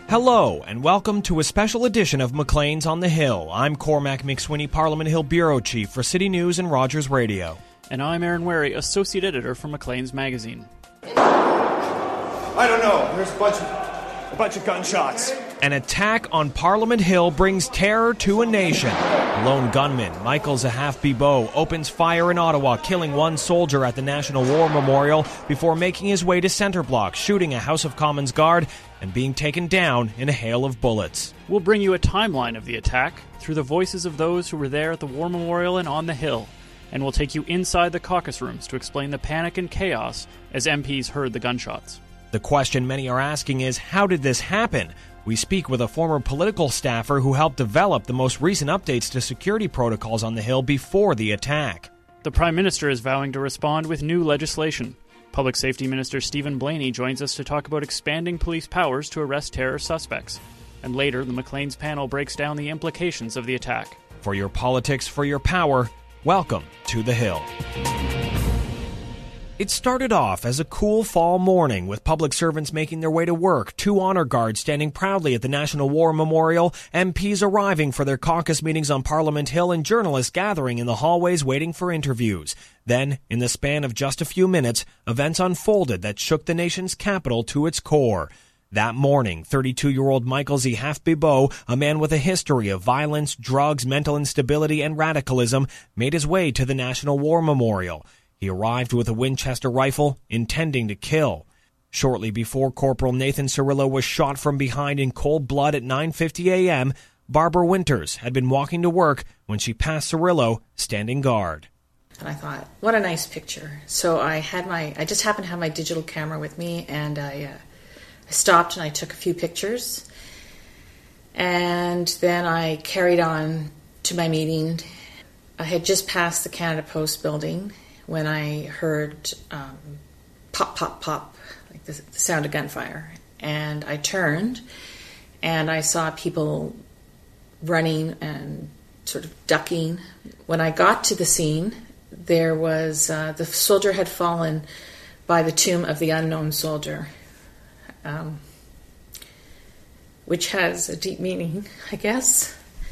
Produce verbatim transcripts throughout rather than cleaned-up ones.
Hello, and welcome to a special edition of Maclean's on the Hill. I'm Cormac McSweeney, Parliament Hill Bureau Chief for City News and Rogers Radio. And I'm Aaron Wary, Associate Editor for Maclean's Magazine. I don't know. There's a bunch of, a bunch of gunshots. An attack on Parliament Hill brings terror to a nation. A lone gunman, Michael Zahaf-Bibeau, opens fire in Ottawa, killing one soldier at the National War Memorial before making his way to Centre Block, shooting a House of Commons guard and being taken down in a hail of bullets. We'll bring you a timeline of the attack through the voices of those who were there at the War Memorial and on the Hill. And we'll take you inside the caucus rooms to explain the panic and chaos as M Ps heard the gunshots. The question many are asking is, how did this happen? We speak with a former political staffer who helped develop the most recent updates to security protocols on the Hill before the attack. The Prime Minister is vowing to respond with new legislation. Public Safety Minister Stephen Blaney joins us to talk about expanding police powers to arrest terror suspects. And later, the Maclean's panel breaks down the implications of the attack. For your politics, for your power, welcome to the Hill. It started off as a cool fall morning with public servants making their way to work, two honor guards standing proudly at the National War Memorial, M Ps arriving for their caucus meetings on Parliament Hill, and journalists gathering in the hallways waiting for interviews. Then, in the span of just a few minutes, events unfolded that shook the nation's capital to its core. That morning, thirty-two-year-old Michael Zahaf-Bibeau, a man with a history of violence, drugs, mental instability, and radicalism, made his way to the National War Memorial. He arrived with a Winchester rifle, intending to kill. Shortly before Corporal Nathan Cirillo was shot from behind in cold blood at nine fifty a.m., Barbara Winters had been walking to work when she passed Cirillo standing guard. And I thought, what a nice picture. So I had my, I just happened to have my digital camera with me, and I, uh, I stopped and I took a few pictures. And then I carried on to my meeting. I had just passed the Canada Post building when I heard um, pop, pop, pop, like the, the sound of gunfire. And I turned, and I saw people running and sort of ducking. When I got to the scene, there was, uh, the soldier had fallen by the tomb of the unknown soldier, um, which has a deep meaning, I guess.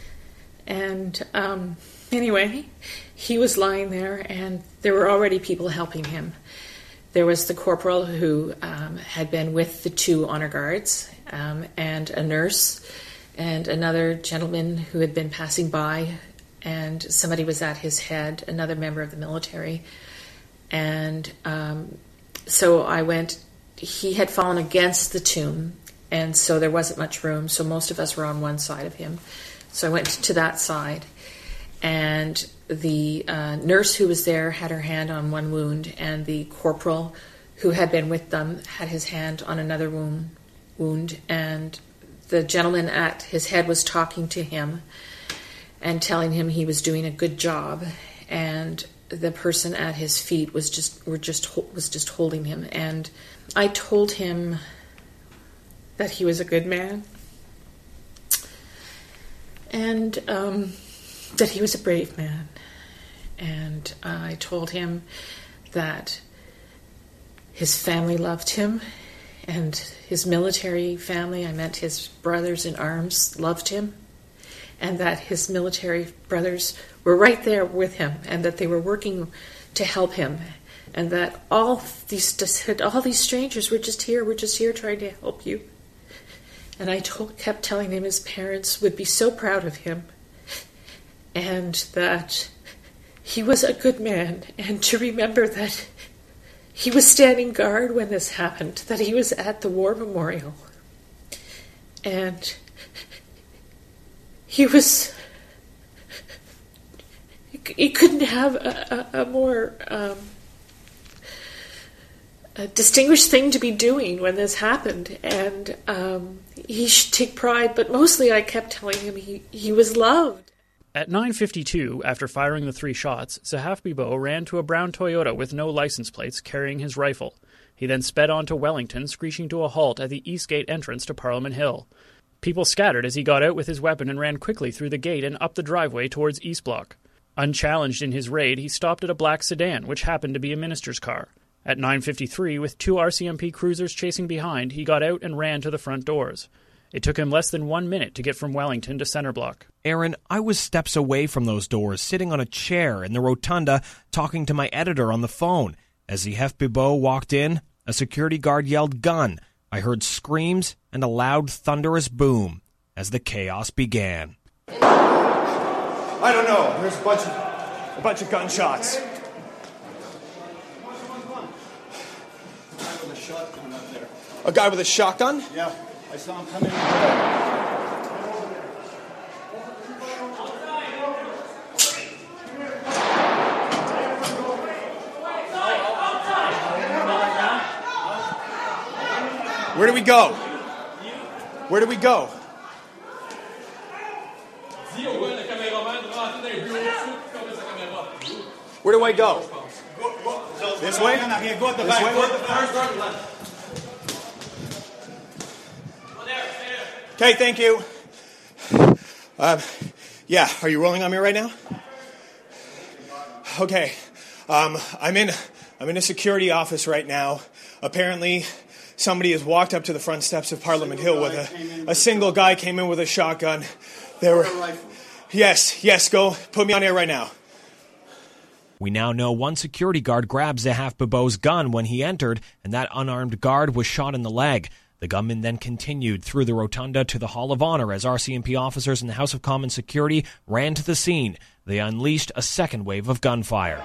And um, anyway, he was lying there, and there were already people helping him. There was the corporal who um, had been with the two honor guards, um, and a nurse, and another gentleman who had been passing by, and somebody was at his head, another member of the military. And um, so I went, he had fallen against the tomb, and so there wasn't much room, so most of us were on one side of him. So I went to that side. And the uh, nurse who was there had her hand on one wound, and the corporal who had been with them had his hand on another wound, wound. And the gentleman at his head was talking to him and telling him he was doing a good job, and the person at his feet was just were just was just holding him. And I told him that he was a good man, and um, that he was a brave man. And uh, I told him that his family loved him, and his military family, I meant his brothers in arms, loved him, and that his military brothers were right there with him, and that they were working to help him, and that all these all these strangers were just here, we're just here trying to help you. And I told, kept telling him his parents would be so proud of him, and that he was a good man, and to remember that he was standing guard when this happened, that he was at the War Memorial. And he was, he couldn't have a, a, a more um, a distinguished thing to be doing when this happened. And um, he should take pride, but mostly I kept telling him he, he was loved. At nine fifty-two, after firing the three shots, Zahaf-Bibeau ran to a brown Toyota with no license plates, carrying his rifle. He then sped on to Wellington, screeching to a halt at the East Gate entrance to Parliament Hill. People scattered as he got out with his weapon and ran quickly through the gate and up the driveway towards East Block. Unchallenged in his raid, he stopped at a black sedan, which happened to be a minister's car. At nine fifty-three, with two R C M P cruisers chasing behind, he got out and ran to the front doors. It took him less than one minute to get from Wellington to Centre Block. Aaron, I was steps away from those doors, sitting on a chair in the rotunda, talking to my editor on the phone. As Zehef Bibeau walked in, a security guard yelled gun. I heard screams and a loud, thunderous boom as the chaos began. I don't know. There's a bunch of, a bunch of gunshots. A guy with a shotgun? Yeah, I saw him coming in. Where do we go? Where do we go? Where do I go? This way? This way? Okay, thank you. Um, yeah, are you rolling on me right now? Okay, um, I'm in. I'm in a security office right now. Apparently, somebody has walked up to the front steps of Parliament Hill with a a single guy came in with a shotgun. There were. Yes, yes. Go put me on air right now. We now know one security guard grabbed Zehef Bibeau's gun when he entered, and that unarmed guard was shot in the leg. The gunman then continued through the rotunda to the Hall of Honor as R C M P officers in the House of Commons security ran to the scene. They unleashed a second wave of gunfire.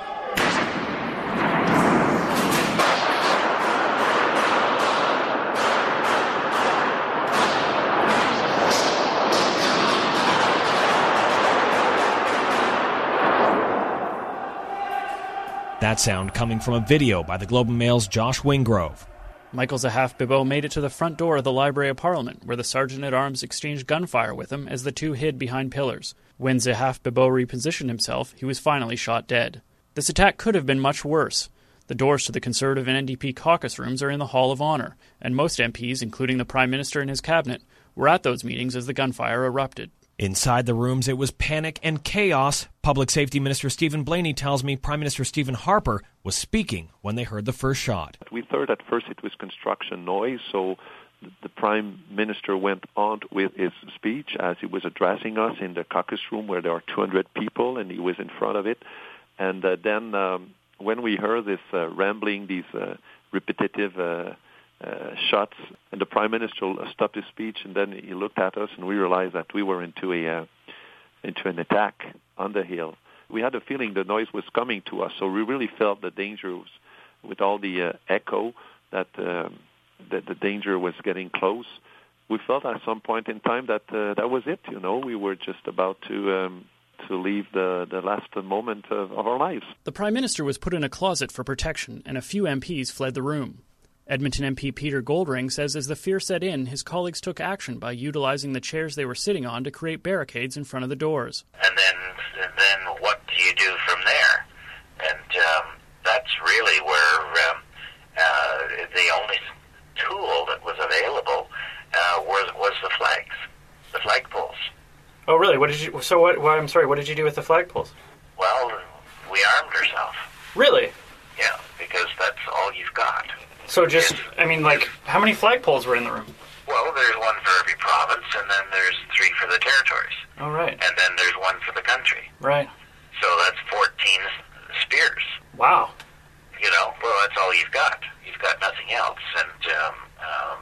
That sound coming from a video by the Globe and Mail's Josh Wingrove. Michael Zehef Bibeau made it to the front door of the Library of Parliament, where the Sergeant-at-Arms exchanged gunfire with him as the two hid behind pillars. When Zehef Bibeau repositioned himself, he was finally shot dead. This attack could have been much worse. The doors to the Conservative and N D P caucus rooms are in the Hall of Honor, and most M Ps, including the Prime Minister and his cabinet, were at those meetings as the gunfire erupted. Inside the rooms, it was panic and chaos. Public Safety Minister Stephen Blaney tells me Prime Minister Stephen Harper was speaking when they heard the first shot. We thought at first it was construction noise, so the Prime Minister went on with his speech as he was addressing us in the caucus room where there are two hundred people, and he was in front of it. And uh, then um, when we heard this uh, rambling, these uh, repetitive uh, Uh, shots, and the Prime Minister stopped his speech, and then he looked at us, and we realized that we were into a uh, into an attack on the hill. We had a feeling the noise was coming to us, so we really felt the danger was, with all the uh, echo, that uh, that the danger was getting close. We felt at some point in time that uh, that was it. You know, we were just about to. Um, to leave the, the last moment of, of our lives. The Prime Minister was put in a closet for protection, and a few M Ps fled the room. Edmonton M P Peter Goldring says as the fear set in, his colleagues took action by utilizing the chairs they were sitting on to create barricades in front of the doors. And then, and then what do you do from there? And um, that's really where um, uh, the only tool that was available uh, was was the flags, the flagpoles. Oh, really? What did you? So what? Well, I'm sorry. What did you do with the flagpoles? Well, we armed ourselves. Really? Yeah, because that's all you've got. So just, I mean, like, how many flagpoles were in the room? Well, there's one for every province, and then there's three for the territories. Oh, right. And then there's one for the country. Right. So that's fourteen spears. Wow. You know, well, that's all you've got. You've got nothing else. And um, um,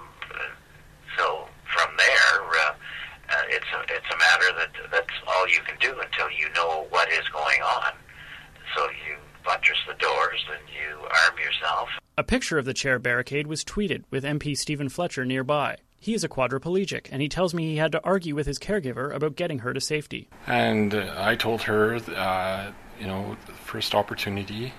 so from there, uh, uh, it's a, it's a matter that that's all you can do until you know what is going on. So you buttress the doors and you arm yourself. A picture of the chair barricade was tweeted with M P Stephen Fletcher nearby. He is a quadriplegic, and he tells me he had to argue with his caregiver about getting her to safety. And uh, I told her, uh, you know, the first opportunity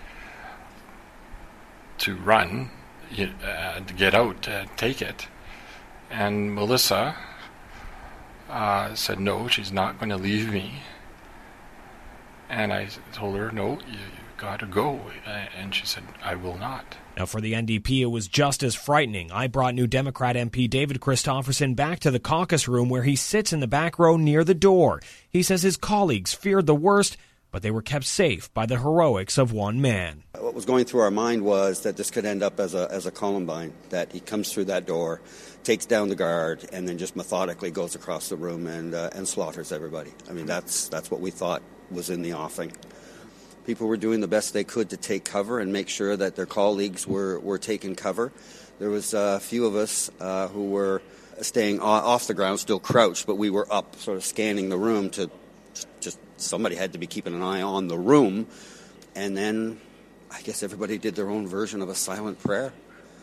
to run, uh, to get out, uh, take it. And Melissa uh, said, no, she's not going to leave me. And I told her, no, you, you've got to go. And she said, I will not. Now, for the N D P, it was just as frightening. I brought New Democrat M P David Christopherson back to the caucus room where he sits in the back row near the door. He says his colleagues feared the worst, but they were kept safe by the heroics of one man. What was going through our mind was that this could end up as a as a Columbine, that he comes through that door, takes down the guard, and then just methodically goes across the room and uh, and slaughters everybody. I mean, that's that's what we thought was in the offing. People were doing the best they could to take cover and make sure that their colleagues were, were taking cover. There was a few of us uh, who were staying off the ground, still crouched, but we were up sort of scanning the room to just somebody had to be keeping an eye on the room. And then I guess everybody did their own version of a silent prayer.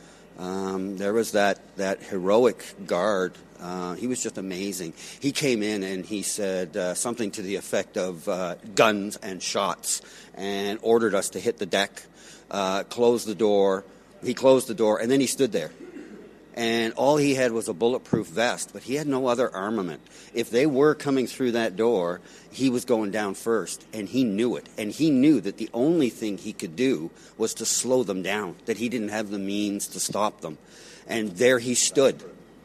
Um, there was that, that heroic guard. Uh, he was just amazing. He came in and he said uh, something to the effect of uh, guns and shots and ordered us to hit the deck, uh, close the door. He closed the door and then he stood there. And all he had was a bulletproof vest, but he had no other armament. If they were coming through that door, he was going down first, and he knew it. And he knew that the only thing he could do was to slow them down, that he didn't have the means to stop them. And there he stood.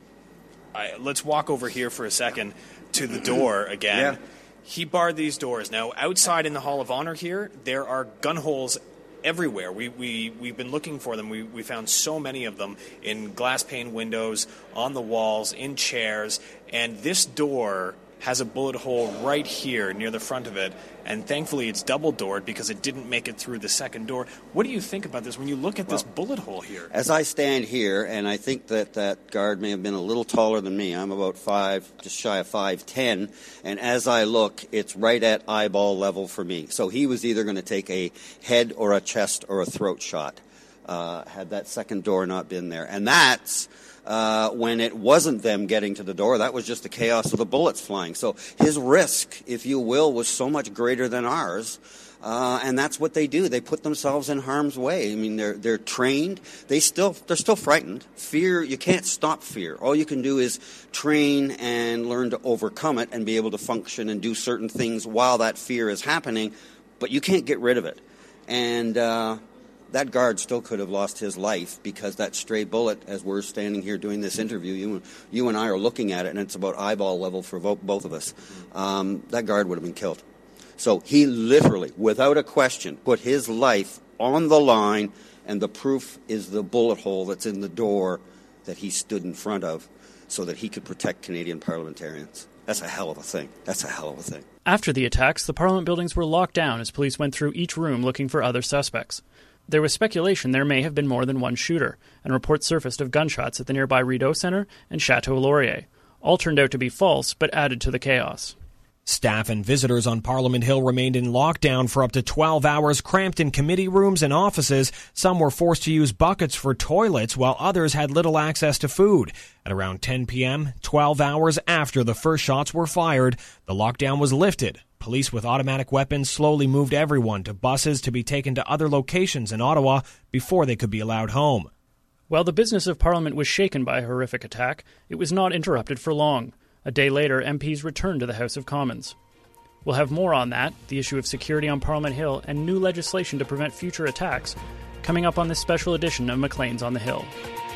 I, let's walk over here for a second to the door again. Yeah. He barred these doors. Now, outside in the Hall of Honor here, there are gun holes everywhere. We, we, we've been looking for them. We, we found so many of them in glass pane windows, on the walls, in chairs. And this door has a bullet hole right here near the front of it. And thankfully it's double-doored because it didn't make it through the second door. What do you think about this when you look at this well, bullet hole here? As I stand here, and I think that that guard may have been a little taller than me. I'm about five, just shy of five ten. And as I look, it's right at eyeball level for me. So he was either going to take a head or a chest or a throat shot, uh, had that second door not been there. And that's Uh, when it wasn't them getting to the door, that was just the chaos of the bullets flying. So his risk, if you will, was so much greater than ours. Uh, and that's what they do. They put themselves in harm's way. I mean, they're they're trained. They still they're still frightened. Fear, you can't stop fear. All you can do is train and learn to overcome it and be able to function and do certain things while that fear is happening. But you can't get rid of it. And uh, that guard still could have lost his life because that stray bullet, as we're standing here doing this interview, you, you and I are looking at it, and it's about eyeball level for both of us. Um, that guard would have been killed. So he literally, without a question, put his life on the line, and the proof is the bullet hole that's in the door that he stood in front of so that he could protect Canadian parliamentarians. That's a hell of a thing. That's a hell of a thing. After the attacks, the Parliament buildings were locked down as police went through each room looking for other suspects. There was speculation there may have been more than one shooter, and reports surfaced of gunshots at the nearby Rideau Centre and Chateau Laurier. All turned out to be false, but added to the chaos. Staff and visitors on Parliament Hill remained in lockdown for up to twelve hours, cramped in committee rooms and offices. Some were forced to use buckets for toilets, while others had little access to food. At around ten p.m., twelve hours after the first shots were fired, the lockdown was lifted. Police with automatic weapons slowly moved everyone to buses to be taken to other locations in Ottawa before they could be allowed home. While the business of Parliament was shaken by a horrific attack, it was not interrupted for long. A day later, M Ps returned to the House of Commons. We'll have more on that, the issue of security on Parliament Hill, and new legislation to prevent future attacks, coming up on this special edition of Maclean's on the Hill.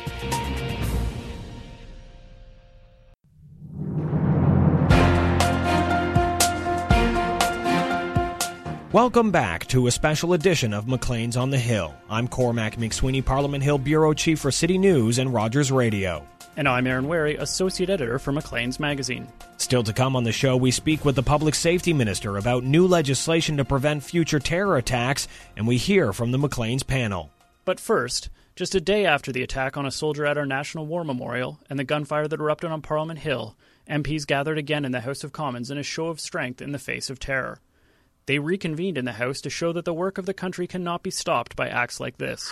Welcome back to a special edition of Maclean's on the Hill. I'm Cormac McSweeney, Parliament Hill Bureau Chief for City News and Rogers Radio. And I'm Aaron Wary, Associate Editor for Maclean's Magazine. Still to come on the show, we speak with the Public Safety Minister about new legislation to prevent future terror attacks, and we hear from the Maclean's panel. But first, just a day after the attack on a soldier at our National War Memorial and the gunfire that erupted on Parliament Hill, M Ps gathered again in the House of Commons in a show of strength in the face of terror. They reconvened in the House to show that the work of the country cannot be stopped by acts like this.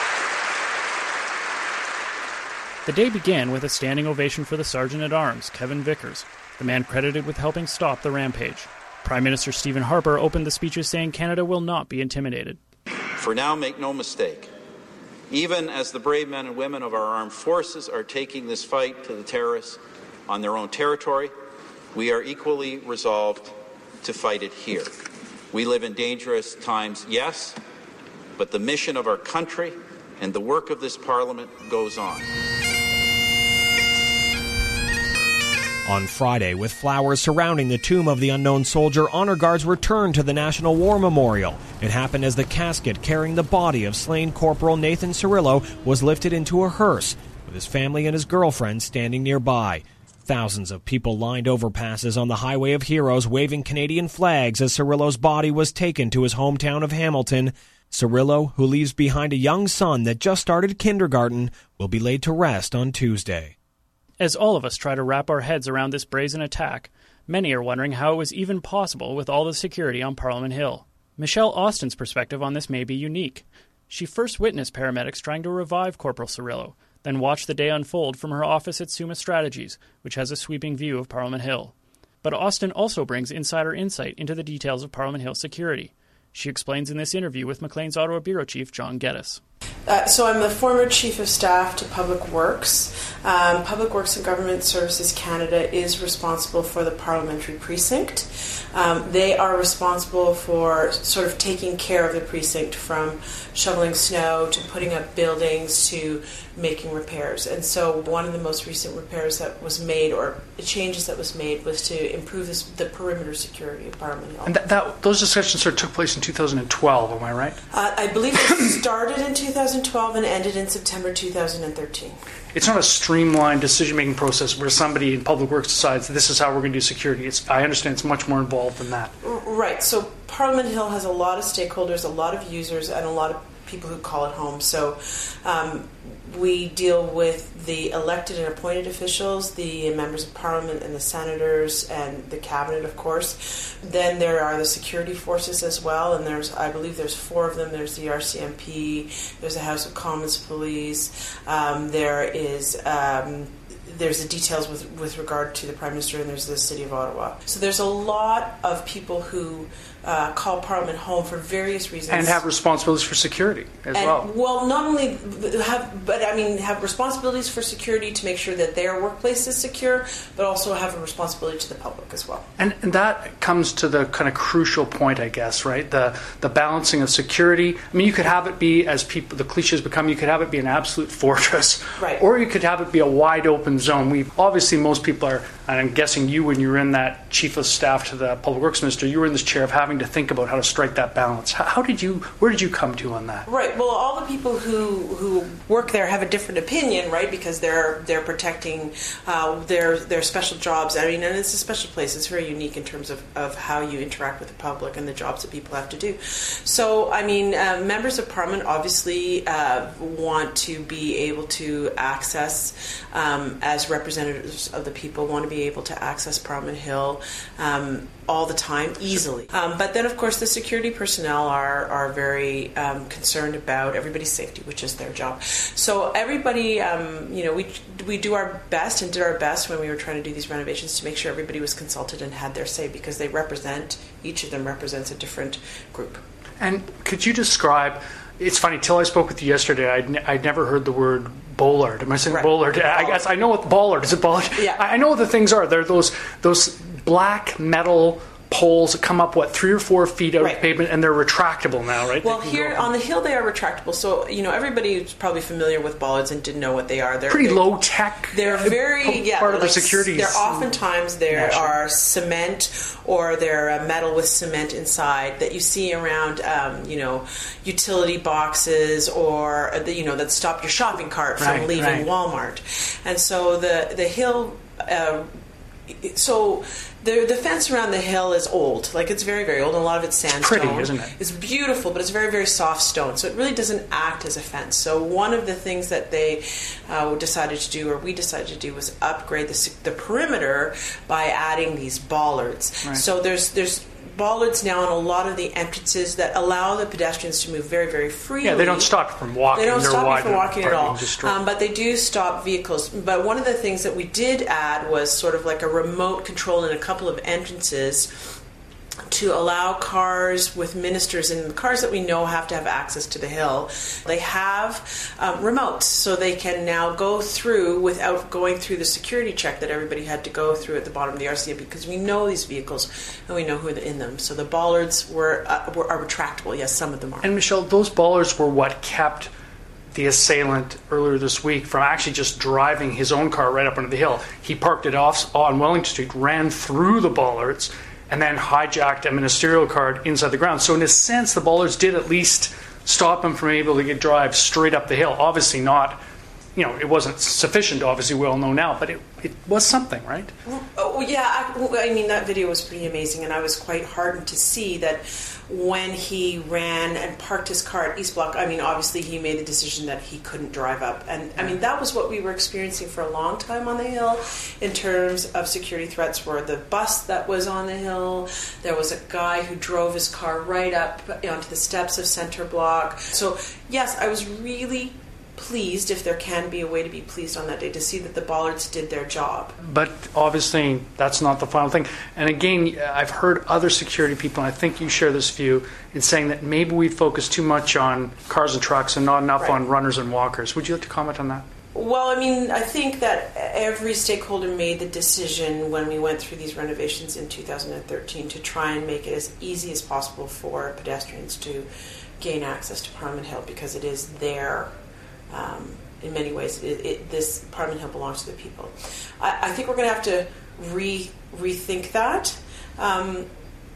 The day began with a standing ovation for the Sergeant-at-Arms, Kevin Vickers, the man credited with helping stop the rampage. Prime Minister Stephen Harper opened the speeches saying Canada will not be intimidated. For now, make no mistake, even as the brave men and women of our armed forces are taking this fight to the terrorists on their own territory, we are equally resolved to fight it here. We live in dangerous times, yes, but the mission of our country and the work of this Parliament goes on. On Friday, with flowers surrounding the tomb of the unknown soldier, honor guards returned to the National War Memorial. It happened as the casket carrying the body of slain Corporal Nathan Cirillo was lifted into a hearse, with his family and his girlfriend standing nearby. Thousands of people lined overpasses on the Highway of Heroes, waving Canadian flags as Cirillo's body was taken to his hometown of Hamilton. Cirillo, who leaves behind a young son that just started kindergarten, will be laid to rest on Tuesday. As all of us try to wrap our heads around this brazen attack, many are wondering how it was even possible with all the security on Parliament Hill. Michelle Austin's perspective on this may be unique. She first witnessed paramedics trying to revive Corporal Cirillo, then watched the day unfold from her office at Summa Strategies, which has a sweeping view of Parliament Hill. But Austin also brings insider insight into the details of Parliament Hill security. She explains in this interview with Maclean's Ottawa Bureau Chief John Geddes. Uh, so I'm the former Chief of Staff to Public Works. Um, Public Works and Government Services Canada is responsible for the parliamentary precinct. Um, they are responsible for sort of taking care of the precinct, from shoveling snow to putting up buildings to making repairs. And so one of the most recent repairs that was made, or changes that was made, was to improve this, the perimeter security of Parliament Hill. And that, that, those discussions sort of took place in two thousand twelve, am I right? Uh, I believe it started in two thousand twelve and ended in September two thousand thirteen. It's not a streamlined decision-making process where somebody in Public Works decides this is how we're going to do security. It's, I understand it's much more involved than that. Right. So Parliament Hill has a lot of stakeholders, a lot of users, and a lot of people who call it home. So um, we deal with the elected and appointed officials, the members of Parliament and the senators and the cabinet, of course. Then there are the security forces as well, and there's, I believe there's four of them. There's the R C M P, there's the House of Commons Police, um, there is... Um, There's the details with, with regard to the Prime Minister, and there's the City of Ottawa. So there's a lot of people who uh, call Parliament home for various reasons. And have responsibilities for security as and, well. Well, not only have, but I mean, have responsibilities for security to make sure that their workplace is secure, but also have a responsibility to the public as well. And, and that comes to the kind of crucial point, I guess, right? The the balancing of security. I mean, you could have it be, as people, the cliches become, you could have it be an absolute fortress. Right. Or you could have it be a wide open zone. We obviously, most people are, and I'm guessing you, when you were in that Chief of Staff to the Public Works Minister, you were in this chair of having to think about how to strike that balance. How, how did you, where did you come to on that? Right. Well, all the people who, who work there have a different opinion, right? Because they're they're protecting uh, their their special jobs. I mean, and it's a special place. It's very unique in terms of, of how you interact with the public and the jobs that people have to do. So, I mean, uh, members of Parliament obviously uh, want to be able to access, um, as representatives of the people, want to be able to access Parliament Hill um, all the time, easily. Um, but then, of course, the security personnel are are very um, concerned about everybody's safety, which is their job. So everybody, um, you know, we we do our best and did our best when we were trying to do these renovations to make sure everybody was consulted and had their say, because they represent, each of them represents a different group. And could you describe, it's funny, till I spoke with you yesterday, I'd, ne- I'd never heard the word bollard. Am I saying right. bollard? I guess I know what bollard is. A bollard. Yeah. I know what the things are. They're those those black metal poles that come up, what, three or four feet out right. of the pavement, and they're retractable now, right? Well, here on the hill they are retractable. So, you know, everybody's probably familiar with bollards and didn't know what they are. They're pretty they're, low tech. They're very part yeah. Part of like, the security. They're oftentimes there national. are cement, or they're uh, metal with cement inside that you see around, um, you know, utility boxes, or uh, you know, that stop your shopping cart from right, leaving right. Walmart. And so the the hill. Uh, so. The, the fence around the hill is old. Like, it's very, very old, and a lot of it's sandstone. It's pretty, isn't it? It's beautiful, but it's very, very soft stone, so it really doesn't act as a fence. So one of the things that they uh, decided to do, or we decided to do, was upgrade the, the perimeter by adding these bollards. Right. So there's there's bollards now in a lot of the entrances that allow the pedestrians to move very, very freely. Yeah, they don't stop you from walking. They don't They're stop you from walking at all. Um, but they do stop vehicles. But one of the things that we did add was sort of like a remote control in a couple of entrances to allow cars with ministers, and the cars that we know have to have access to the hill, they have um, remotes, so they can now go through without going through the security check that everybody had to go through at the bottom of the R C M P, because we know these vehicles and we know who are in them. So the bollards were, uh, were are retractable. Yes, some of them are. And Michelle, those bollards were what kept the assailant earlier this week from actually just driving his own car right up onto the hill. He parked it off on Wellington Street, ran through the bollards, and then hijacked a ministerial card inside the ground. So in a sense, the bollards did at least stop him from able to get drive straight up the hill. Obviously not, you know, it wasn't sufficient, obviously we all know now, but it, it was something, right? Oh, yeah, I, I mean, that video was pretty amazing, and I was quite heartened to see that when he ran and parked his car at East Block, I mean, obviously he made the decision that he couldn't drive up. And, I mean, that was what we were experiencing for a long time on the Hill in terms of security threats, were the bus that was on the Hill. There was a guy who drove his car right up onto the steps of Center Block. So, yes, I was really pleased, if there can be a way to be pleased on that day, to see that the bollards did their job. But obviously that's not the final thing. And again, I've heard other security people, and I think you share this view, in saying that maybe we focus too much on cars and trucks and not enough right. on runners and walkers. Would you like to comment on that? Well, I mean, I think that every stakeholder made the decision when we went through these renovations in two thousand thirteen to try and make it as easy as possible for pedestrians to gain access to Parliament Hill, because it is their Um, in many ways, it, it, this Parliament Hill belongs to the people. I, I think we're going to have to re, rethink that um,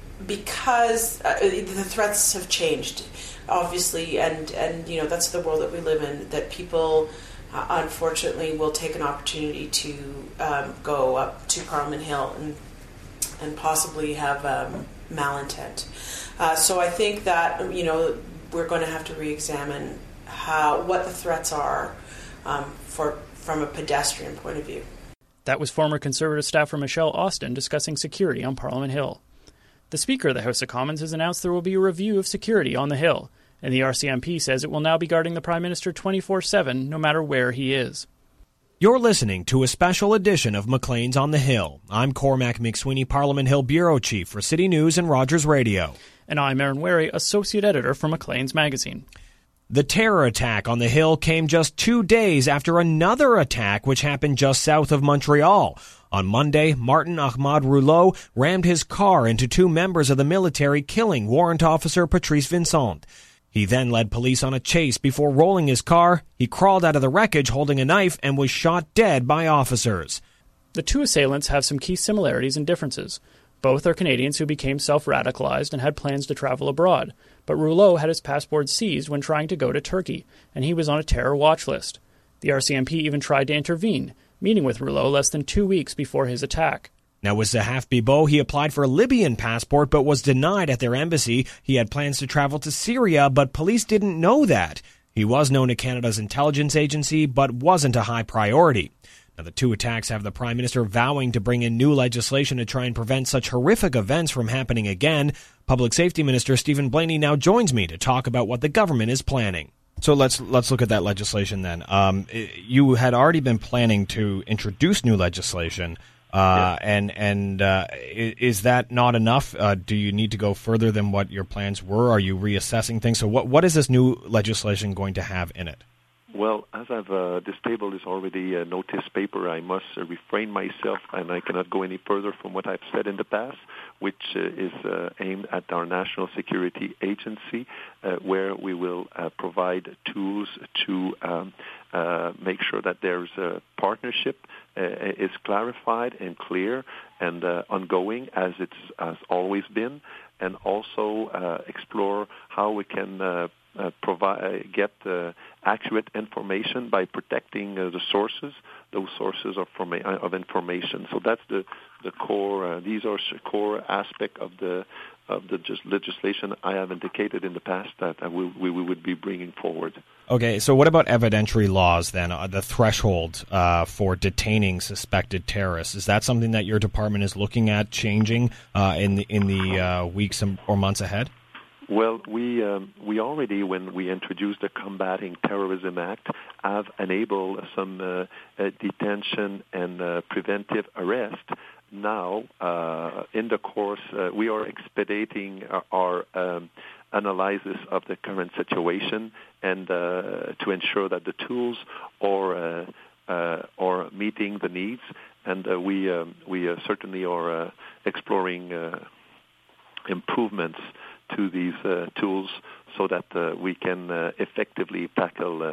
because uh, the threats have changed, obviously, and, and you know that's the world that we live in. That people, uh, unfortunately, will take an opportunity to um, go up to Parliament Hill and and possibly have um, malintent. Uh, so I think that you know we're going to have to re-examine How, what the threats are um, for from a pedestrian point of view. That was former Conservative staffer Michelle Austin discussing security on Parliament Hill. The Speaker of the House of Commons has announced there will be a review of security on the Hill, and the R C M P says it will now be guarding the Prime Minister twenty-four seven, no matter where he is. You're listening to a special edition of Maclean's on the Hill. I'm Cormac McSweeney, Parliament Hill Bureau Chief for City News and Rogers Radio. And I'm Aaron Wary, Associate Editor for Maclean's Magazine. The terror attack on the Hill came just two days after another attack which happened just south of Montreal. On Monday, Martin Ahmad Rouleau rammed his car into two members of the military, killing Warrant Officer Patrice Vincent. He then led police on a chase before rolling his car. He crawled out of the wreckage holding a knife and was shot dead by officers. The two assailants have some key similarities and differences. Both are Canadians who became self-radicalized and had plans to travel abroad, but Rouleau had his passport seized when trying to go to Turkey, and he was on a terror watch list. The R C M P even tried to intervene, meeting with Rouleau less than two weeks before his attack. Now, with Zahaf Bibo, he applied for a Libyan passport but was denied at their embassy. He had plans to travel to Syria, but police didn't know that. He was known to Canada's intelligence agency, but wasn't a high priority. Now, the two attacks have the Prime Minister vowing to bring in new legislation to try and prevent such horrific events from happening again. Public Safety Minister Stephen Blaney now joins me to talk about what the government is planning. So let's let's look at that legislation then. Um, you had already been planning to introduce new legislation, uh, yeah. and and uh, is that not enough? Uh, do you need to go further than what your plans were? Are you reassessing things? So what what is this new legislation going to have in it? Well, as I've uh, this table is already a notice paper, I must uh, refrain myself, and I cannot go any further from what I've said in the past, which uh, is uh, aimed at our National Security Agency, uh, where we will uh, provide tools to um, uh, make sure that there's a partnership uh, is clarified and clear and uh, ongoing, as it has always been, and also uh, explore how we can uh, Uh, provide, uh, get uh, accurate information by protecting uh, the sources, those sources of, forma- of information. So that's the the core. Uh, these are core aspect of the of the just legislation I have indicated in the past that uh, we, we we would be bringing forward. Okay, so what about evidentiary laws then? Uh, the threshold uh, for detaining suspected terrorists, is that something that your department is looking at changing uh, in the in the uh, weeks or months ahead? Well, we um, we already, when we introduced the Combating Terrorism Act, have enabled some uh, uh, detention and uh, preventive arrest. Now, uh, in the course, uh, we are expediting our, our um, analysis of the current situation and uh, to ensure that the tools are uh, uh, are meeting the needs, and uh, we um, we uh, certainly are uh, exploring uh, improvements to these uh, tools so that uh, we can uh, effectively tackle uh,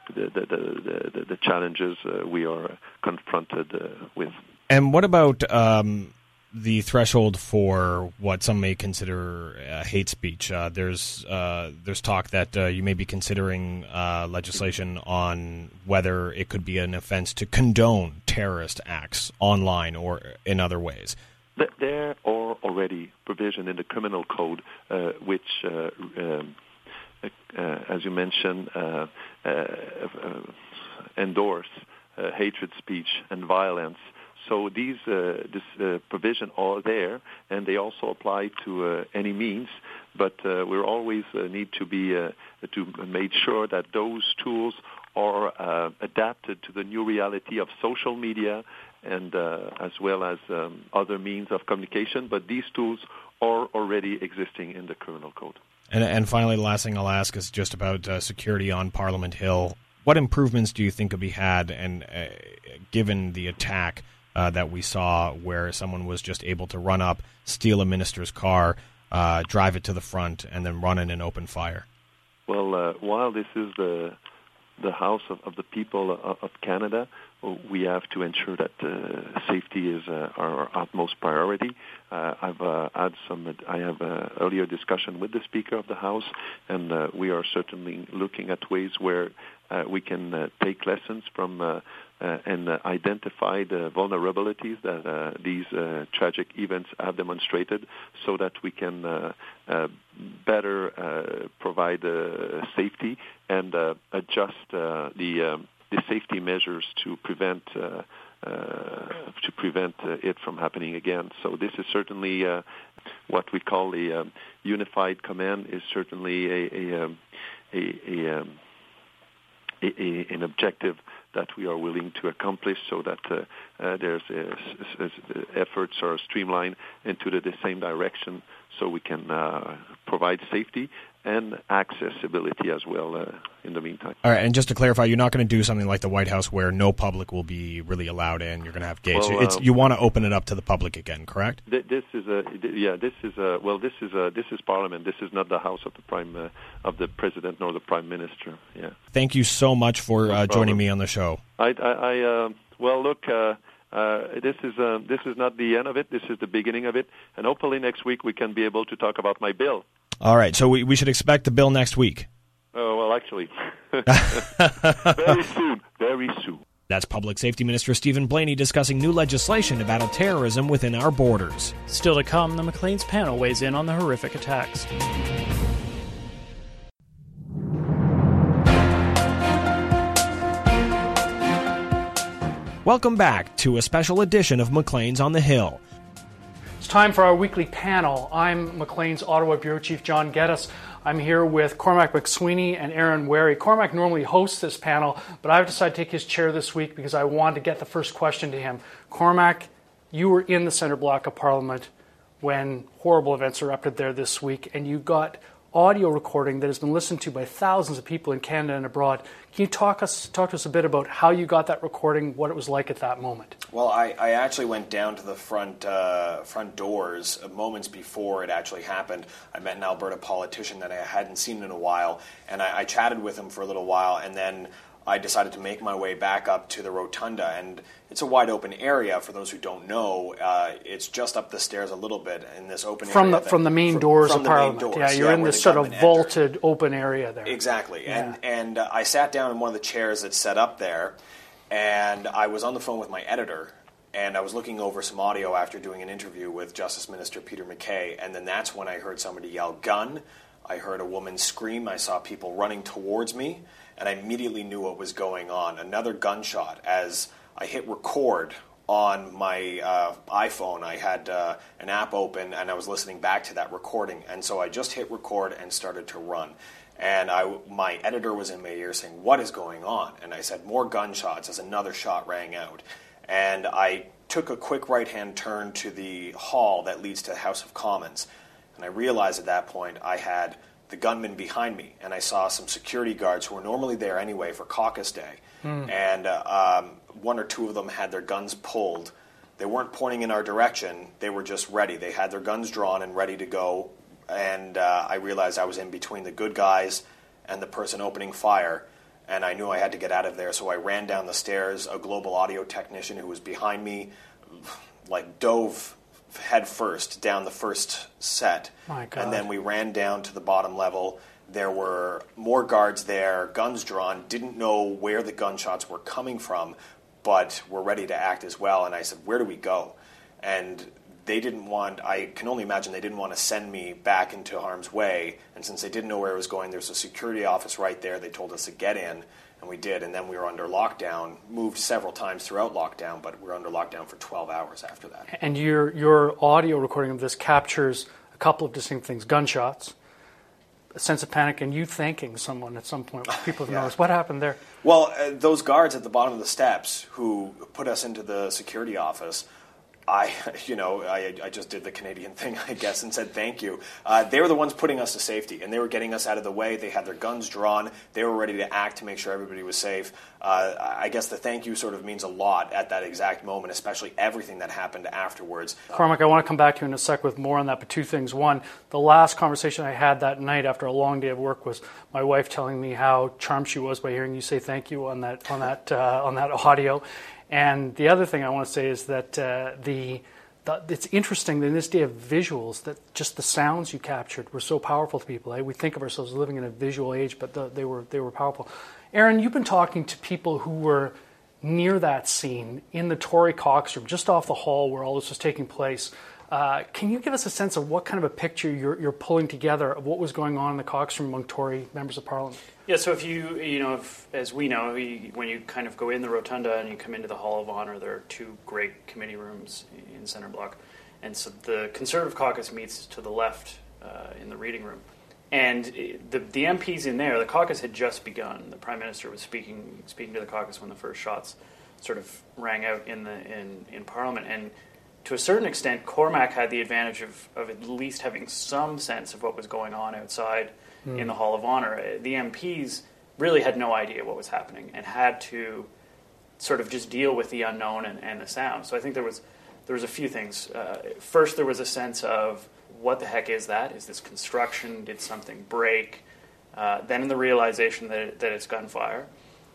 the, the, the, the, the challenges uh, we are confronted uh, with. And what about um, the threshold for what some may consider uh, hate speech? Uh, there's uh, there's talk that uh, you may be considering uh, legislation on whether it could be an offense to condone terrorist acts online or in other ways. There are already provision in the criminal code uh, which, uh, um, uh, as you mentioned, uh, uh, uh, endorse uh, hatred speech and violence. So these uh, this uh, provision are there, and they also apply to uh, any means. But uh, we always uh, need to be uh, to make sure that those tools are uh, adapted to the new reality of social media, and uh, as well as um, other means of communication. But these tools are already existing in the criminal code. And, and finally, the last thing I'll ask is just about uh, security on Parliament Hill. What improvements do you think could be had, and uh, given the attack uh, that we saw where someone was just able to run up, steal a minister's car, uh, drive it to the front, and then run in and open fire? Well, uh, while this is the the House of, of the people of, of Canada, we have to ensure that uh, safety is uh, our utmost priority. Uh, I've uh, had some. I have uh, earlier discussion with the Speaker of the House, and uh, we are certainly looking at ways where uh, we can uh, take lessons from uh, uh, and uh, identify the vulnerabilities that uh, these uh, tragic events have demonstrated, so that we can uh, uh, better uh, provide uh, safety and uh, adjust uh, the. Um, the safety measures to prevent uh, uh, to prevent uh, it from happening again. So this is certainly uh, what we call a um, unified command. Is certainly a a, um, a, a, um, a, a an objective that we are willing to accomplish, so that uh, uh, there's uh, efforts are streamlined into the, the same direction, so we can uh, provide safety and accessibility as well uh, in the meantime. All right, and just to clarify, you're not going to do something like the White House where no public will be really allowed in. You're going to have gates. Well, it's, um, you want to open it up to the public again, correct? Th- this is a yeah. This is a well. This is a this is Parliament. This is not the House of the Prime uh, of the President nor the Prime Minister. Yeah. Thank you so much for no uh, joining me on the show. I, I, I uh, well, look. Uh, Uh, this is uh, this is not the end of it. This is the beginning of it, and hopefully next week we can be able to talk about my bill. All right, so we, we should expect the bill next week. Oh well, actually, very soon, very soon. That's Public Safety Minister Stephen Blaney discussing new legislation to battle terrorism within our borders. Still to come, the Maclean's panel weighs in on the horrific attacks. Welcome back to a special edition of Maclean's on the Hill. It's time for our weekly panel. I'm Maclean's Ottawa Bureau Chief John Geddes. I'm here with Cormac McSweeney and Aaron Wary. Cormac normally hosts this panel, but I've decided to take his chair this week because I wanted to get the first question to him. Cormac, you were in the centre block of Parliament when horrible events erupted there this week, and you got audio recording that has been listened to by thousands of people in Canada and abroad. Can you talk us talk to us a bit about how you got that recording, what it was like at that moment? Well, I, I actually went down to the front uh, front doors moments before it actually happened. I met an Alberta politician that I hadn't seen in a while, and I, I chatted with him for a little while, and then I decided to make my way back up to the rotunda, and it's a wide open area. For those who don't know, uh, it's just up the stairs a little bit in this open from area. The, from the main from, doors from of Parliament. Doors, yeah, you're yeah, in this sort of vaulted enter. open area there. Exactly, yeah. and and uh, I sat down in one of the chairs that's set up there, and I was on the phone with my editor, and I was looking over some audio after doing an interview with Justice Minister Peter MacKay, and then that's when I heard somebody yell, "Gun!" I heard a woman scream. I saw people running towards me, and I immediately knew what was going on. Another gunshot. As I hit record on my uh, iPhone, I had uh, an app open, and I was listening back to that recording. And so I just hit record and started to run. And I, my editor was in my ear saying, "What is going on?" And I said, "More gunshots," as another shot rang out. And I took a quick right-hand turn to the hall that leads to the House of Commons. And I realized at that point I had the gunman behind me, and I saw some security guards who were normally there anyway for caucus day. Mm. And uh, um, one or two of them had their guns pulled. They weren't pointing in our direction. They were just ready. They had their guns drawn and ready to go. And uh, I realized I was in between the good guys and the person opening fire. and I knew I had to get out of there, so I ran down the stairs. A global audio technician who was behind me, like, dove head first down the first set. My God. And then we ran down to the bottom level. There were more guards there, guns drawn, didn't know where the gunshots were coming from, but were ready to act as well. And I said, where do we go? And they didn't want, I can only imagine they didn't want to send me back into harm's way. And since they didn't know where I was going, there's a security office right there. They told us to get in, and we did. And then we were under lockdown, moved several times throughout lockdown, but we were under lockdown for twelve hours after that. And your your audio recording of this captures a couple of distinct things: gunshots, a sense of panic, and you thanking someone at some point. People have Yeah. noticed. What happened there? Well, uh, those guards at the bottom of the steps who put us into the security office, I, you know, I, I just did the Canadian thing, I guess, and said thank you. Uh, they were the ones putting us to safety, and they were getting us out of the way. They had their guns drawn. They were ready to act to make sure everybody was safe. Uh, I guess the thank you sort of means a lot at that exact moment, especially everything that happened afterwards. Cormac, I want to come back to you in a sec with more on that, but two things. One, the last conversation I had that night after a long day of work was my wife telling me how charmed she was by hearing you say thank you on that on that uh, on that audio. And the other thing I want to say is that uh, the, the it's interesting that in this day of visuals that just the sounds you captured were so powerful to people. Eh? We think of ourselves living in a visual age, but the, they were they were powerful. Aaron, you've been talking to people who were near that scene in the Tory caucus room, just off the hall where all this was taking place. Uh, can you give us a sense of what kind of a picture you're, you're pulling together of what was going on in the caucus room among Tory members of Parliament? Yeah, so if you, you know, if, as we know, we, when you kind of go in the rotunda and you come into the Hall of Honour, there are two great committee rooms in Centre Block. And so the Conservative caucus meets to the left uh, in the reading room. And the, the M Ps in there, the caucus had just begun. The Prime Minister was speaking speaking to the caucus when the first shots sort of rang out in the in, in Parliament. And to a certain extent, Cormac had the advantage of, of at least having some sense of what was going on outside mm. in the Hall of Honour. The M Ps really had no idea what was happening and had to sort of just deal with the unknown and, and the sound. So I think there was there was a few things. Uh, first, there was a sense of, what the heck is that? Is this construction? Did something break? Uh, then the realization that, it, that it's gunfire.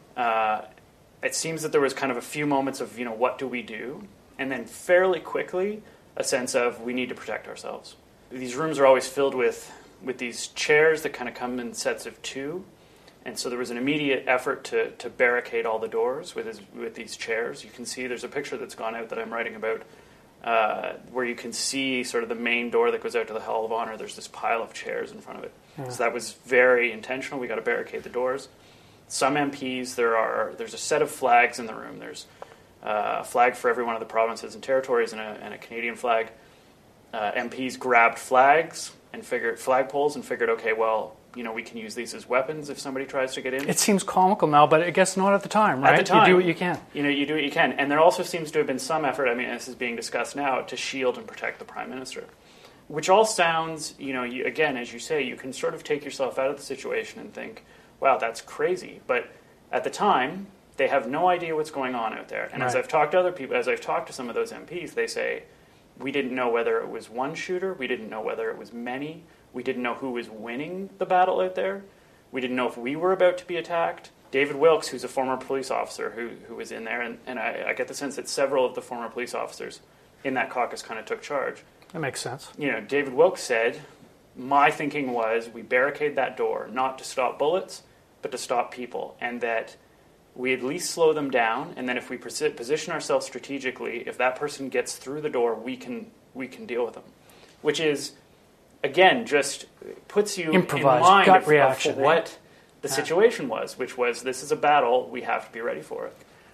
Uh, it seems that there was kind of a few moments of, you know, what do we do? And then fairly quickly, a sense of, we need to protect ourselves. These rooms are always filled with, with these chairs that kind of come in sets of two. And so there was an immediate effort to, to barricade all the doors with, his, with these chairs. You can see there's a picture that's gone out that I'm writing about uh, where you can see sort of the main door that goes out to the Hall of Honour. There's this pile of chairs in front of it. Yeah. So that was very intentional. We got to barricade the doors. Some M Ps, there are there's a set of flags in the room. There's uh, a flag for every one of the provinces and territories and a, and a Canadian flag. Uh, M Ps grabbed flags and figured flagpoles and figured, okay, well, you know, we can use these as weapons if somebody tries to get in. It seems comical now, but I guess not at the time, right? At the time, you do what you can. You know, you do what you can. And there also seems to have been some effort, I mean, this is being discussed now, to shield and protect the Prime Minister. Which all sounds, you know, you, again, as you say, you can sort of take yourself out of the situation and think, wow, that's crazy. But at the time, they have no idea what's going on out there. And right. as I've talked to other people, as I've talked to some of those M Ps, they say, we didn't know whether it was one shooter, we didn't know whether it was many, we didn't know who was winning the battle out there. We didn't know if we were about to be attacked. David Wilkes, who's a former police officer who, who was in there, and, and I, I get the sense that several of the former police officers in that caucus kind of took charge. That makes sense. You know, David Wilkes said, my thinking was we barricade that door, not to stop bullets, but to stop people, and that we at least slow them down, and then if we position ourselves strategically, if that person gets through the door, we can we can deal with them. Which is, again, just puts you Improvised, in mind gut of, reaction, of what eh? the yeah. situation was, which was, this is a battle, we have to be ready for it.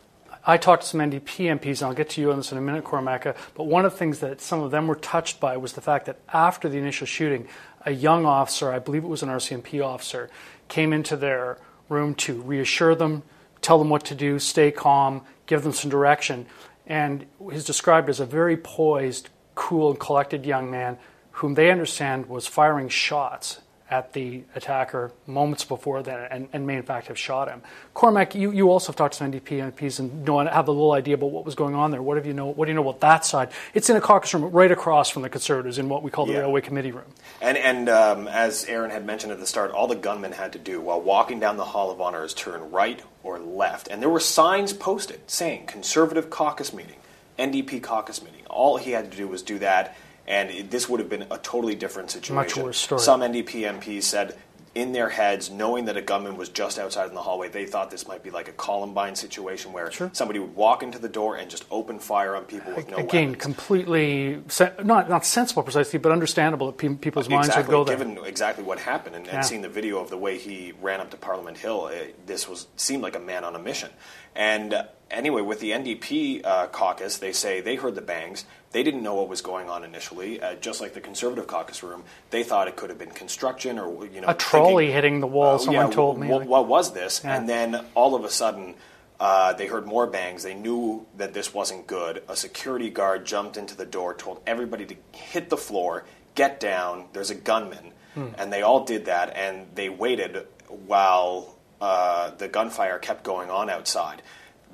I talked to some N D P M Ps, and I'll get to you on this in a minute, Cormac, but one of the things that some of them were touched by was the fact that after the initial shooting, a young officer, I believe it was an R C M P officer, came into their room to reassure them, tell them what to do, stay calm, give them some direction, and he's described as a very poised, cool, and collected young man whom they understand was firing shots at the attacker moments before that and, and may in fact have shot him. Cormac, you, you also have talked to N D P M Ps and know, have a little idea about what was going on there. What have you know? What do you know about that side? It's in a caucus room right across from the Conservatives in what we call the yeah. Railway Committee room. And, and um, as Aaron had mentioned at the start, all the gunmen had to do while walking down the Hall of Honor is turn right or left. And there were signs posted saying Conservative caucus meeting, N D P caucus meeting. All he had to do was do that, and it, this would have been a totally different situation. Much worse story. Some N D P M Ps said in their heads, knowing that a gunman was just outside in the hallway, they thought this might be like a Columbine situation where sure. somebody would walk into the door and just open fire on people with no Again, weapons. completely, sen- not not sensible precisely, but understandable that pe- people's minds exactly, would go there. Given exactly what happened and, yeah. and seeing the video of the way he ran up to Parliament Hill, it, this was seemed like a man on a mission. And uh, anyway, with the N D P uh, caucus, they say they heard the bangs. They didn't know what was going on initially. Uh, just like the Conservative caucus room, they thought it could have been construction or you know a trolley thinking, hitting the wall. Uh, someone yeah, told w- me. w- like, what was this? Yeah. And then all of a sudden, uh, they heard more bangs. They knew that this wasn't good. A security guard jumped into the door, told everybody to hit the floor, get down. There's a gunman, hmm. and they all did that. And they waited while uh, the gunfire kept going on outside.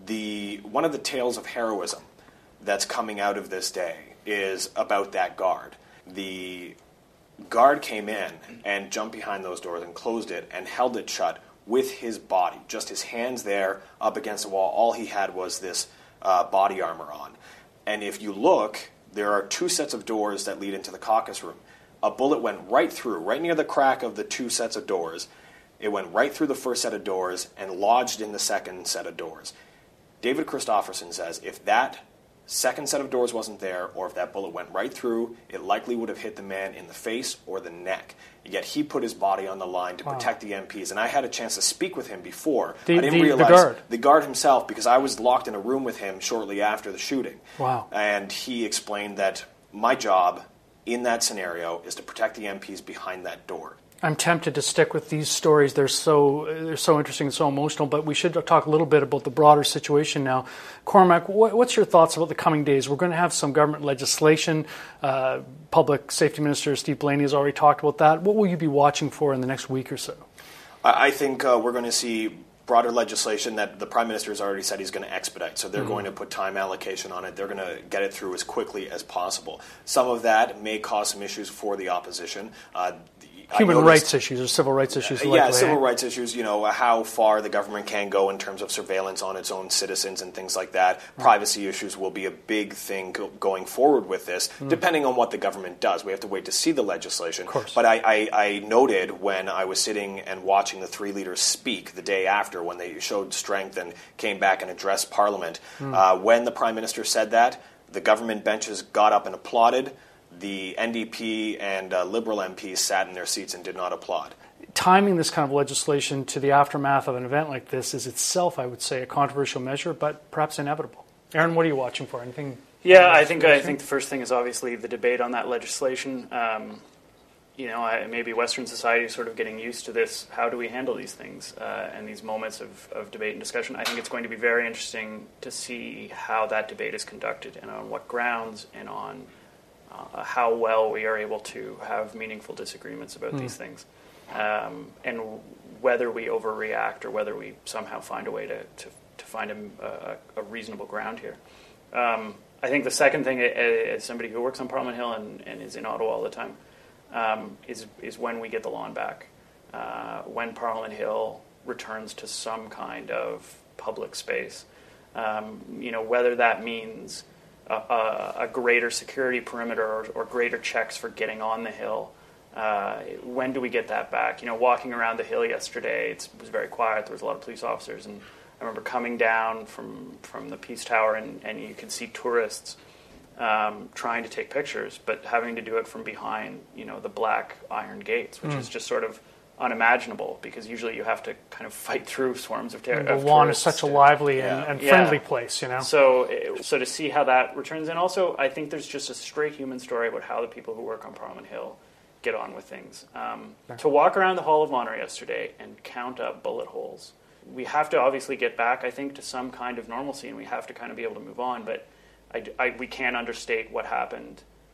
The one of the tales of heroism that's coming out of this day is about that guard. The guard came in and jumped behind those doors and closed it and held it shut with his body, just his hands there up against the wall. All he had was this uh, body armor on. And if you look, there are two sets of doors that lead into the caucus room. A bullet went right through, right near the crack of the two sets of doors. It went right through the first set of doors and lodged in the second set of doors. David Christofferson says if that second set of doors wasn't there, or if that bullet went right through, it likely would have hit the man in the face or the neck. Yet he put his body on the line to wow. protect the M Ps. And I had a chance to speak with him before. The, I didn't the, realize the guard. the guard himself, because I was locked in a room with him shortly after the shooting. Wow. And he explained that my job in that scenario is to protect the M Ps behind that door. I'm tempted to stick with these stories. They're so they're so interesting and so emotional, but we should talk a little bit about the broader situation now. Cormac, what, what's your thoughts about the coming days? We're going to have some government legislation. Uh, Public Safety Minister Steve Blaney has already talked about that. What will you be watching for in the next week or so? I think uh, we're going to see broader legislation that the Prime Minister has already said he's going to expedite. So they're mm-hmm. going to put time allocation on it. They're going to get it through as quickly as possible. Some of that may cause some issues for the opposition. Uh, Human noticed, rights issues or civil rights issues? Uh, likely, yeah, civil eh? rights issues, you know, how far the government can go in terms of surveillance on its own citizens and things like that. Mm. Privacy issues will be a big thing go- going forward with this, mm. depending on what the government does. We have to wait to see the legislation. Of course. But I, I, I noted when I was sitting and watching the three leaders speak the day after when they showed strength and came back and addressed Parliament, mm. uh, when the Prime Minister said that, the government benches got up and applauded. The N D P and uh, Liberal M Ps sat in their seats and did not applaud. Timing this kind of legislation to the aftermath of an event like this is itself, I would say, a controversial measure, but perhaps inevitable. Aaron, what are you watching for? Anything? Yeah, I think I think the first thing is obviously the debate on that legislation. Um, you know, I, maybe Western society is sort of getting used to this. How do we handle these things uh, and these moments of, of debate and discussion? I think it's going to be very interesting to see how that debate is conducted and on what grounds and on Uh, how well we are able to have meaningful disagreements about mm. these things, um, and whether we overreact or whether we somehow find a way to, to, to find a, a, a reasonable ground here. Um, I think the second thing, as somebody who works on Parliament Hill and, and is in Ottawa all the time, um, is is when we get the lawn back, uh, when Parliament Hill returns to some kind of public space. Um, you know, whether that means A, a greater security perimeter or, or greater checks for getting on the hill. Uh, when do we get that back? You know, walking around the hill yesterday, it's, it was very quiet. There was a lot of police officers, and I remember coming down from, from the Peace Tower, and, and you could see tourists um, trying to take pictures, but having to do it from behind, you know, the black iron gates, which mm. is just sort of unimaginable, because usually you have to kind of fight through swarms of, ter- the of lawn tourists. is such a lively yeah. and, and yeah. friendly place, you know. So, so to see how that returns, and also I think there's just a straight human story about how the people who work on Parliament Hill get on with things. Um, sure. To walk around the Hall of Honor yesterday and count up bullet holes, we have to obviously get back, I think, to some kind of normalcy, and we have to kind of be able to move on. But I, I, we can't understate what happened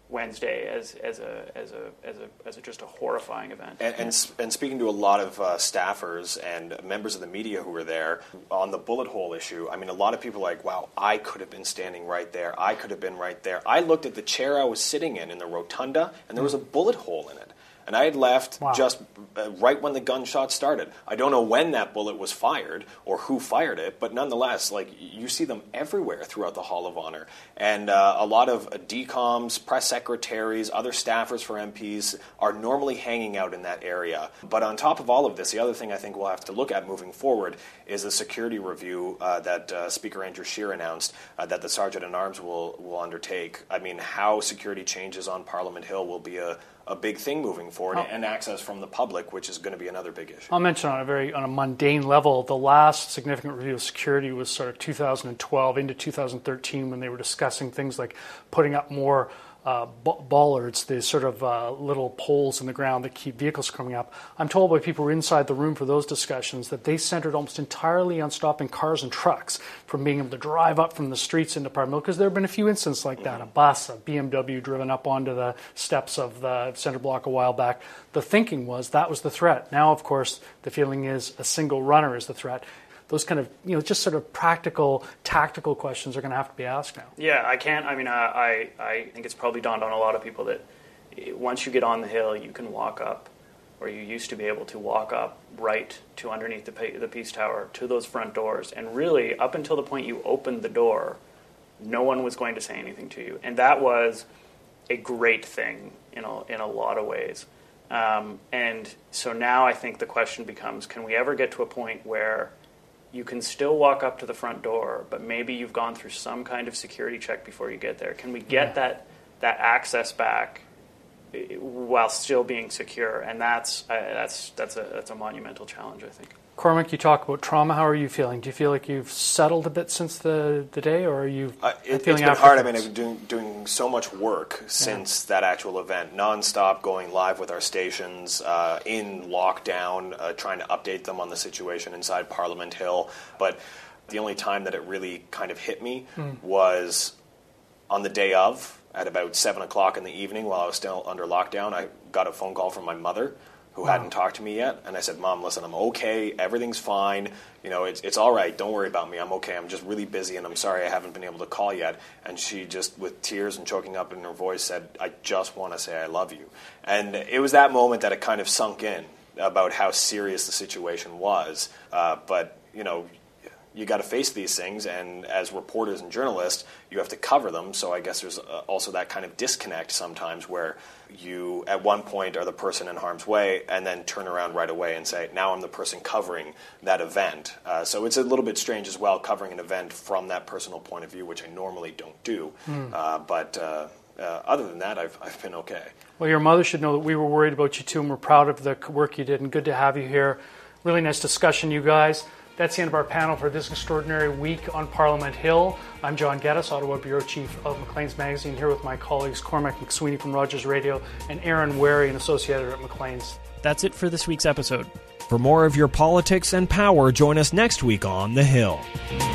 Wednesday as as a as a as a as a just a horrifying event. And and, and speaking to a lot of uh, staffers and members of the media who were there on the bullet hole issue, I mean, a lot of people are like, wow, I could have been standing right there. I could have been right there. I looked at the chair I was sitting in in the rotunda, and there was a bullet hole in it. And I had left wow. just uh, right when the gunshot started. I don't know when that bullet was fired or who fired it, but nonetheless, like, you see them everywhere throughout the Hall of Honor. And uh, a lot of uh, D COMs, press secretaries, other staffers for M Ps are normally hanging out in that area. But on top of all of this, the other thing I think we'll have to look at moving forward is a security review uh, that uh, Speaker Andrew Scheer announced uh, that the Sergeant-at-Arms will, will undertake. I mean, how security changes on Parliament Hill will be a a big thing moving forward, oh. and access from the public, which is going to be another big issue. I'll mention on a very on a mundane level, the last significant review of security was sort of two thousand twelve into two thousand thirteen when they were discussing things like putting up more uh, bollards, the sort of uh, little poles in the ground that keep vehicles coming up. I'm told by people who were inside the room for those discussions that they centered almost entirely on stopping cars and trucks from being able to drive up from the streets into Parliament, because there have been a few instances like that, a bus, a B M W driven up onto the steps of the Centre Block a while back. The thinking was that was the threat. Now, of course, the feeling is a single runner is the threat. Those kind of, you know, just sort of practical, tactical questions are going to have to be asked now. Yeah, I can't, I mean, I, I think it's probably dawned on a lot of people that once you get on the hill, you can walk up, or you used to be able to walk up right to underneath the, the Peace Tower, to those front doors. And really, up until the point you opened the door, no one was going to say anything to you. And that was a great thing in a, in a lot of ways. Um, and so now I think the question becomes, can we ever get to a point where you can still walk up to the front door, but maybe you've gone through some kind of security check before you get there? Can we get yeah. that that access back while still being secure? And that's uh, that's that's a that's a monumental challenge, I think. Cormac, you talk about trauma. How are you feeling? Do you feel like you've settled a bit since the, the day, or are you uh, it, feeling It's been hard. I mean, I've been doing, doing so much work since yeah. that actual event, nonstop, going live with our stations, uh, in lockdown, uh, trying to update them on the situation inside Parliament Hill. But the only time that it really kind of hit me mm. was on the day of, at about seven o'clock in the evening while I was still under lockdown. I got a phone call from my mother, who wow. hadn't talked to me yet, and I said, Mom, listen, I'm okay, everything's fine, you know, it's it's all right, don't worry about me, I'm okay, I'm just really busy, and I'm sorry I haven't been able to call yet. And she just, with tears and choking up in her voice, said, I just want to say I love you. And it was that moment that it kind of sunk in about how serious the situation was, uh, but, you know, you got to face these things, and as reporters and journalists, you have to cover them. So I guess there's also that kind of disconnect sometimes where you, at one point, are the person in harm's way, and then turn around right away and say, now I'm the person covering that event. Uh, so it's a little bit strange as well, covering an event from that personal point of view, which I normally don't do. Mm. Uh, but uh, uh, other than that, I've, I've been okay. Well, your mother should know that we were worried about you too, and we're proud of the work you did, and good to have you here. Really nice discussion, you guys. That's the end of our panel for this extraordinary week on Parliament Hill. I'm John Geddes, Ottawa Bureau Chief of Maclean's Magazine, here with my colleagues Cormac McSweeney from Rogers Radio and Aaron Wary, an associate editor at Maclean's. That's it for this week's episode. For more of your politics and power, join us next week on The Hill.